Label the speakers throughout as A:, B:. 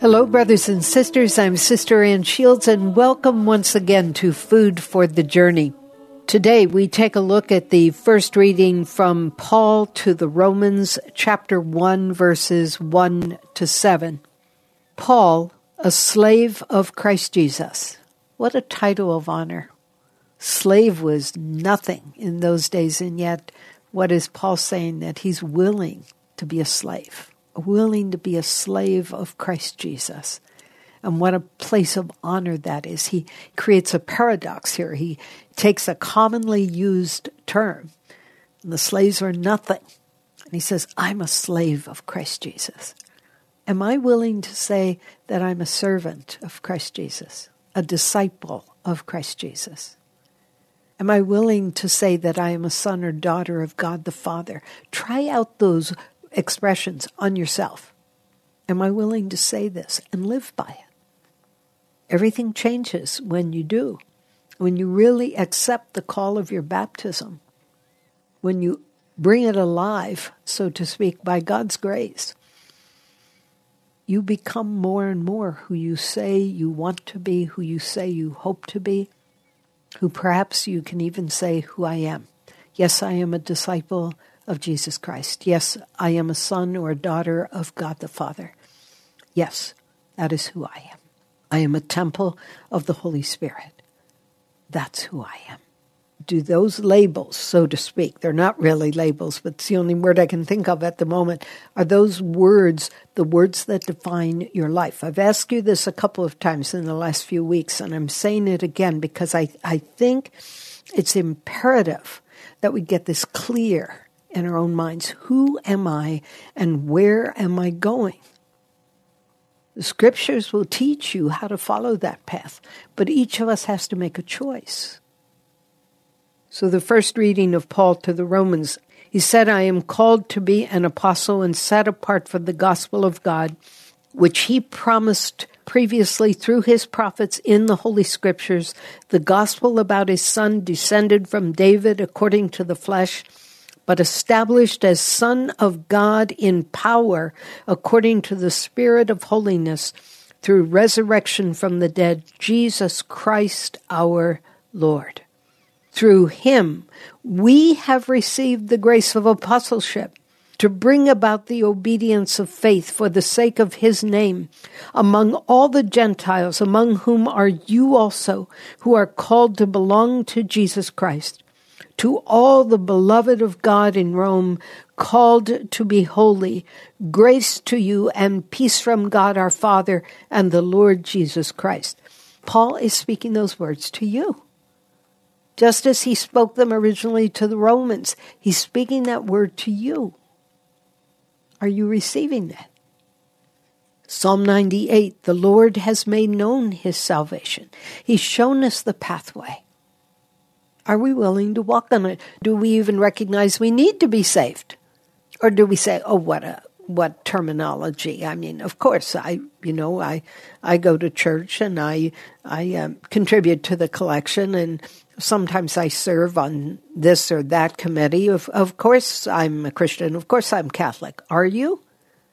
A: Hello, brothers and sisters. I'm Sister Ann Shields, and welcome once again to Food for the Journey. Today, we take a look at the first reading from Paul to the Romans, chapter 1, verses 1 to 7. Paul, a slave of Christ Jesus. What a title of honor. Slave was nothing in those days, and yet, what is Paul saying? That he's willing to be a slave. Willing to be a slave of Christ Jesus. And what a place of honor that is. He creates a paradox here. He takes a commonly used term, and the slaves are nothing. And he says, I'm a slave of Christ Jesus. Am I willing to say that I'm a servant of Christ Jesus, a disciple of Christ Jesus? Am I willing to say that I am a son or daughter of God the Father? Try out those expressions on yourself. Am I willing to say this and live by it? Everything changes when you do. When you really accept the call of your baptism. When you bring it alive, so to speak, by God's grace. You become more and more who you say you want to be, who you say you hope to be, who perhaps you can even say who I am. Yes, I am a disciple of Jesus Christ. Yes, I am a son or a daughter of God the Father. Yes, that is who I am. I am a temple of the Holy Spirit. That's who I am. Do those labels, so to speak, they're not really labels, but it's the only word I can think of at the moment, are those words, the words that define your life? I've asked you this a couple of times in the last few weeks, and I'm saying it again because I think it's imperative that we get this clear in our own minds. Who am I and where am I going? The scriptures will teach you how to follow that path, but each of us has to make a choice. So the first reading of Paul to the Romans, he said, I am called to be an apostle and set apart for the gospel of God, which he promised previously through his prophets in the Holy Scriptures, the gospel about his son descended from David according to the flesh, but established as Son of God in power according to the Spirit of holiness through resurrection from the dead, Jesus Christ our Lord. Through him, we have received the grace of apostleship to bring about the obedience of faith for the sake of his name among all the Gentiles, among whom are you also, who are called to belong to Jesus Christ. To all the beloved of God in Rome, called to be holy, grace to you and peace from God our Father and the Lord Jesus Christ. Paul is speaking those words to you. Just as he spoke them originally to the Romans, he's speaking that word to you. Are you receiving that? Psalm 98, the Lord has made known his salvation. He's shown us the pathway. Are we willing to walk on it? Do we even recognize we need to be saved? Or do we say, oh, what terminology? I mean, of course, I go to church and I contribute to the collection, and sometimes I serve on this or that committee. Of course, I'm a Christian. Of course, I'm Catholic. Are you?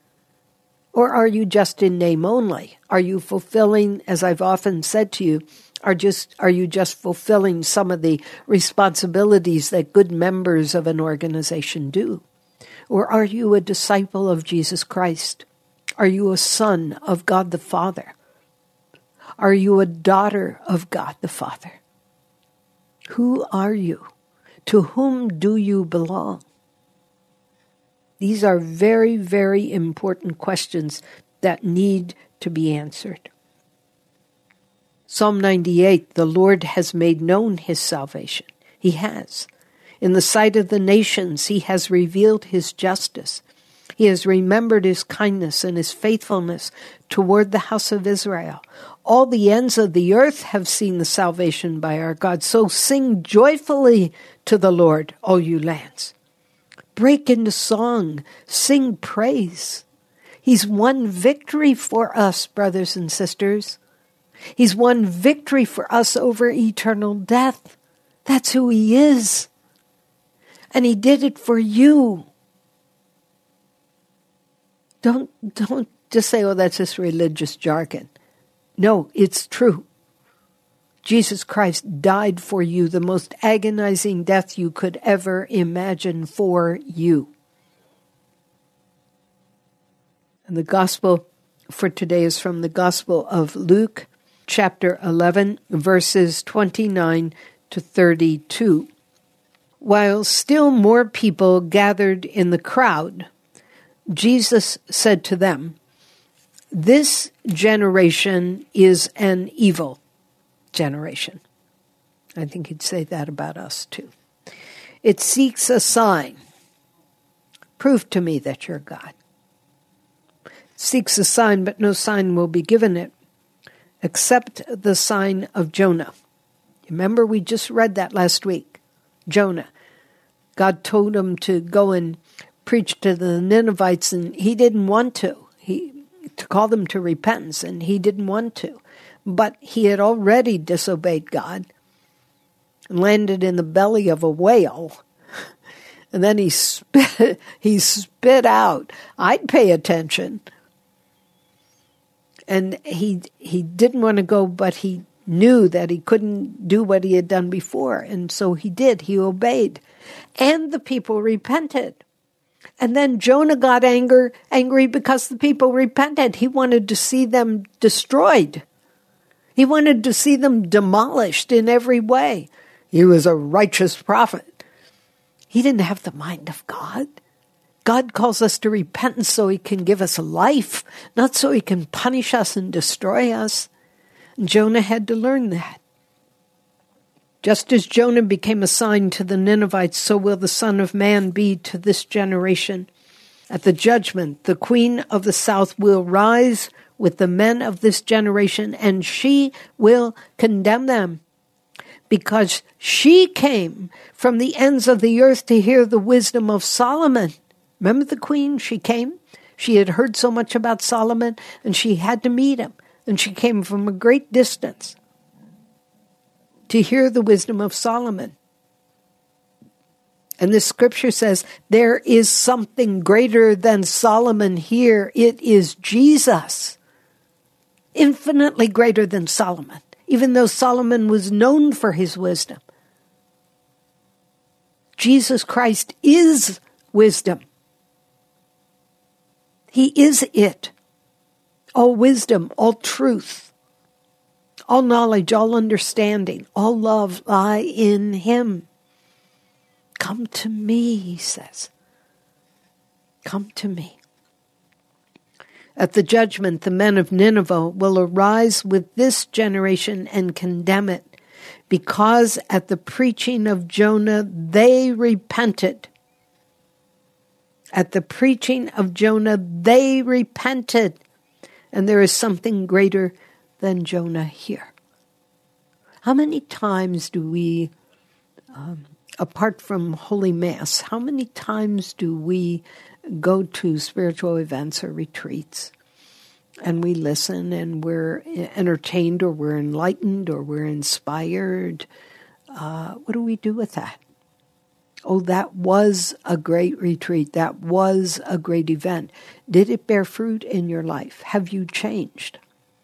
A: Or are you just in name only? Are you fulfilling, as I've often said to you, are you just fulfilling some of the responsibilities that good members of an organization do? Or are you a disciple of Jesus Christ? Are you a son of God the Father? Are you a daughter of God the Father? Who are you? To whom do you belong? These are very, very important questions that need to be answered. Psalm 98, the Lord has made known his salvation. He has. In the sight of the nations, he has revealed his justice. He has remembered his kindness and his faithfulness toward the house of Israel. All the ends of the earth have seen the salvation by our God. So sing joyfully to the Lord, all you lands. Break into song, sing praise. He's won victory for us, brothers and sisters. He's won victory for us over eternal death. That's who he is. And he did it for you. Don't just say, oh, that's just religious jargon. No, it's true. Jesus Christ died for you, the most agonizing death you could ever imagine for you. And the gospel for today is from the Gospel of Luke, chapter 11, verses 29 to 32. While still more people gathered in the crowd, Jesus said to them, "This generation is an evil generation." I think he'd say that about us too. "It seeks a sign. Prove to me that you're God. It seeks a sign, but no sign will be given it, except the sign of Jonah." Remember, we just read that last week. Jonah. God told him to go and preach to the Ninevites, and he didn't want to. To call them to repentance, and he didn't want to. But he had already disobeyed God, and landed in the belly of a whale, and then he spit out. I'd pay attention. And he didn't want to go, but he knew that he couldn't do what he had done before, and so he did. He obeyed. And the people repented. And then Jonah got angry because the people repented. He wanted to see them destroyed. He wanted to see them demolished in every way. He was a righteous prophet. He didn't have the mind of God. God calls us to repentance so he can give us life, not so he can punish us and destroy us. And Jonah had to learn that. Just as Jonah became a sign to the Ninevites, so will the Son of Man be to this generation. At the judgment, the Queen of the South will rise with the men of this generation, and she will condemn them, because she came from the ends of the earth to hear the wisdom of Solomon. Remember the queen? She came. She had heard so much about Solomon, and she had to meet him, and she came from a great distance to hear the wisdom of Solomon. And this scripture says, there is something greater than Solomon here. It is Jesus. Infinitely greater than Solomon, even though Solomon was known for his wisdom. Jesus Christ is wisdom. He is it. All wisdom, all truth, all knowledge, all understanding, all love lie in him. Come to me, he says. Come to me. At the judgment, the men of Nineveh will arise with this generation and condemn it, because at the preaching of Jonah they repented. At the preaching of Jonah they repented. And there is something greater than Jonah here. How many times do we, apart from Holy Mass, how many times do we go to spiritual events or retreats and we listen and we're entertained or we're enlightened or we're inspired? What do we do with that? Oh, that was a great retreat. That was a great event. Did it bear fruit in your life? Have you changed?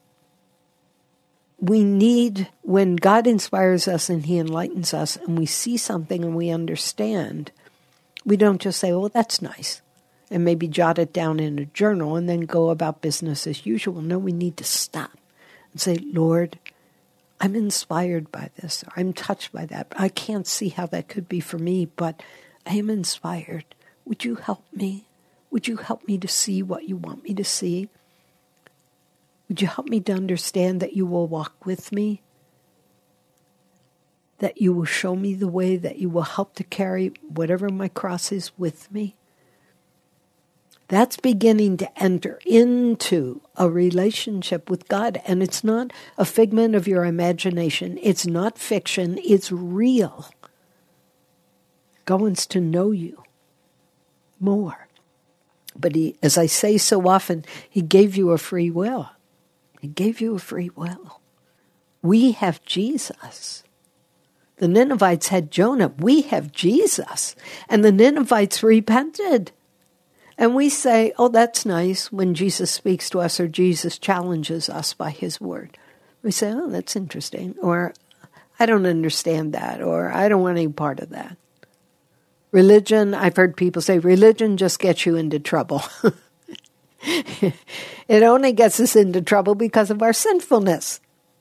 A: We need, when God inspires us and he enlightens us and we see something and we understand, we don't just say, oh, that's nice, and maybe jot it down in a journal and then go about business as usual. No, we need to stop and say, Lord, I'm inspired by this. I'm touched by that. I can't see how that could be for me, but I am inspired. Would you help me? Would you help me to see what you want me to see? Would you help me to understand that you will walk with me? That you will show me the way, that you will help to carry whatever my cross is with me? That's beginning to enter into a relationship with God. And it's not a figment of your imagination. It's not fiction. It's real. God wants to know you more. But he, as I say so often, he gave you a free will. He gave you a free will. We have Jesus. The Ninevites had Jonah. We have Jesus. And the Ninevites repented. And we say, oh, that's nice when Jesus speaks to us or Jesus challenges us by his word. We say, oh, that's interesting. Or, I don't understand that. Or, I don't want any part of that. Religion, I've heard people say, religion just gets you into trouble. It only gets us into trouble because of our sinfulness.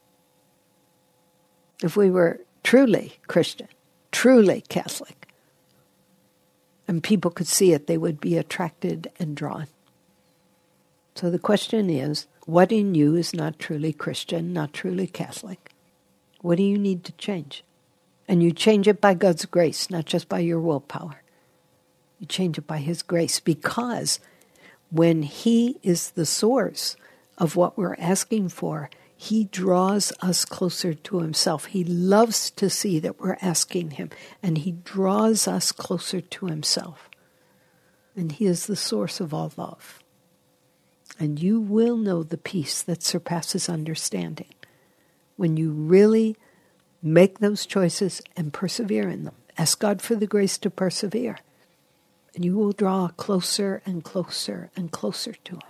A: If we were truly Christian, truly Catholic, and people could see it, they would be attracted and drawn. So the question is, what in you is not truly Christian, not truly Catholic? What do you need to change? And you change it by God's grace, not just by your willpower. You change it by his grace, because when he is the source of what we're asking for, he draws us closer to himself. He loves to see that we're asking him, and he draws us closer to himself. And he is the source of all love. And you will know the peace that surpasses understanding when you really make those choices and persevere in them. Ask God for the grace to persevere. And you will draw closer and closer and closer to him.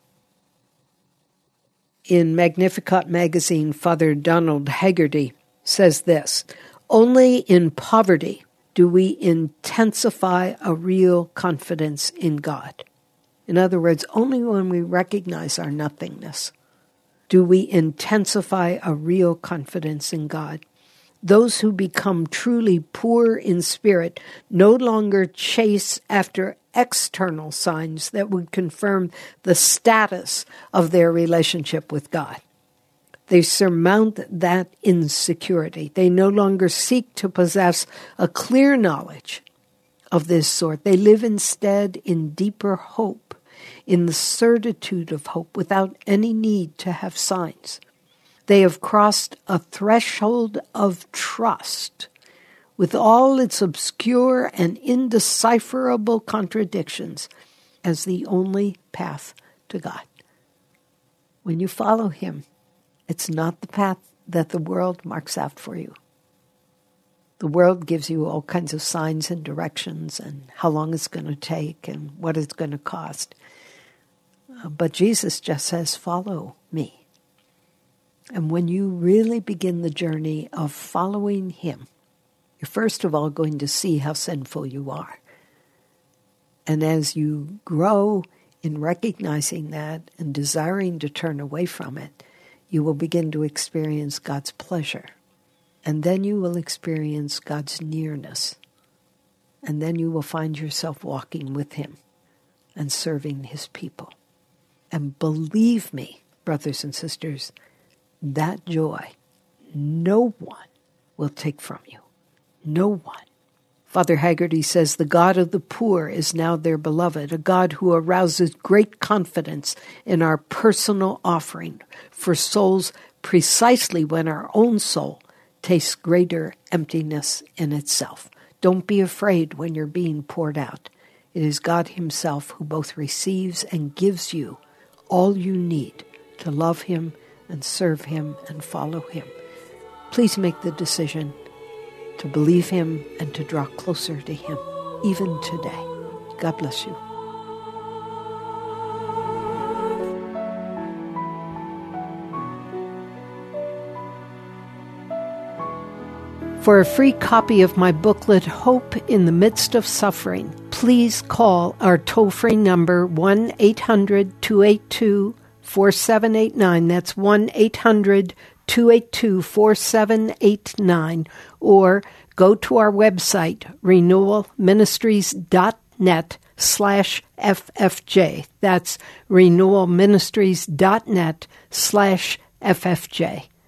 A: In Magnificat magazine, Father Donald Haggerty says this: only in poverty do we intensify a real confidence in God. In other words, only when we recognize our nothingness do we intensify a real confidence in God. Those who become truly poor in spirit no longer chase after external signs that would confirm the status of their relationship with God. They surmount that insecurity. They no longer seek to possess a clear knowledge of this sort. They live instead in deeper hope, in the certitude of hope, without any need to have signs. They have crossed a threshold of trust with all its obscure and indecipherable contradictions as the only path to God. When you follow him, it's not the path that the world marks out for you. The world gives you all kinds of signs and directions and how long it's going to take and what it's going to cost. But Jesus just says, follow me. And when you really begin the journey of following him, you're first of all going to see how sinful you are. And as you grow in recognizing that and desiring to turn away from it, you will begin to experience God's pleasure. And then you will experience God's nearness. And then you will find yourself walking with him and serving his people. And believe me, brothers and sisters, that joy no one will take from you. No one. Father Haggerty says the God of the poor is now their beloved, a God who arouses great confidence in our personal offering for souls precisely when our own soul tastes greater emptiness in itself. Don't be afraid when you're being poured out. It is God himself who both receives and gives you all you need to love him and serve him and follow him. Please make the decision to believe him and to draw closer to him, even today. God bless you. For a free copy of my booklet, Hope in the Midst of Suffering, please call our toll-free number 1-800-282-4789. That's 1-800-282-4789. Or go to our website, renewalministries.net/FFJ. That's renewalministries.net/FFJ.